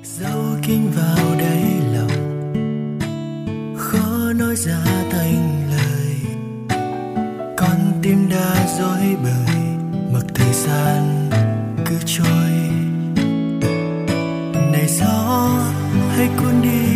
dấu kín vào đáy lòng, khó nói ra thành lời. Con tim đã rối bời, mặc thời gian cứ trôi. Này gió hãy cuốn đi